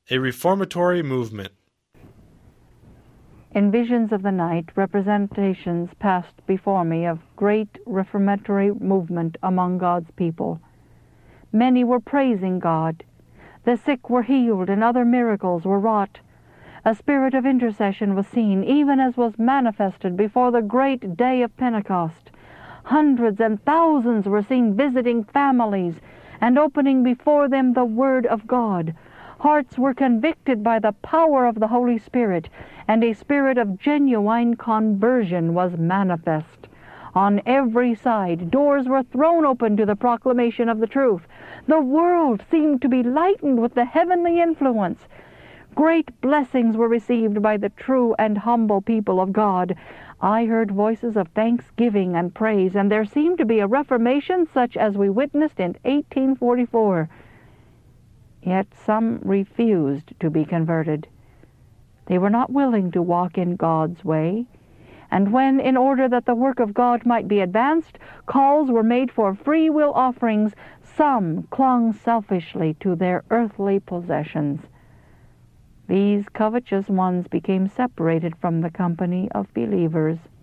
A reformatory movement. In visions of the night, representations passed before me of great reformatory movement among God's people. Many were praising God. The sick were healed, and other miracles were wrought. A spirit of intercession was seen, even as was manifested before the great day of Pentecost. Hundreds and thousands were seen visiting families and opening before them the Word of God. Hearts were convicted by the power of the Holy Spirit, and a spirit of genuine conversion was manifest. On every side, doors were thrown open to the proclamation of the truth. The world seemed to be lightened with the heavenly influence. Great blessings were received by the true and humble people of God. I heard voices of thanksgiving and praise, and there seemed to be a reformation such as we witnessed in 1844. Yet some refused to be converted. They were not willing to walk in God's way. And when, in order that the work of God might be advanced, calls were made for free will offerings, some clung selfishly to their earthly possessions. These covetous ones became separated from the company of believers.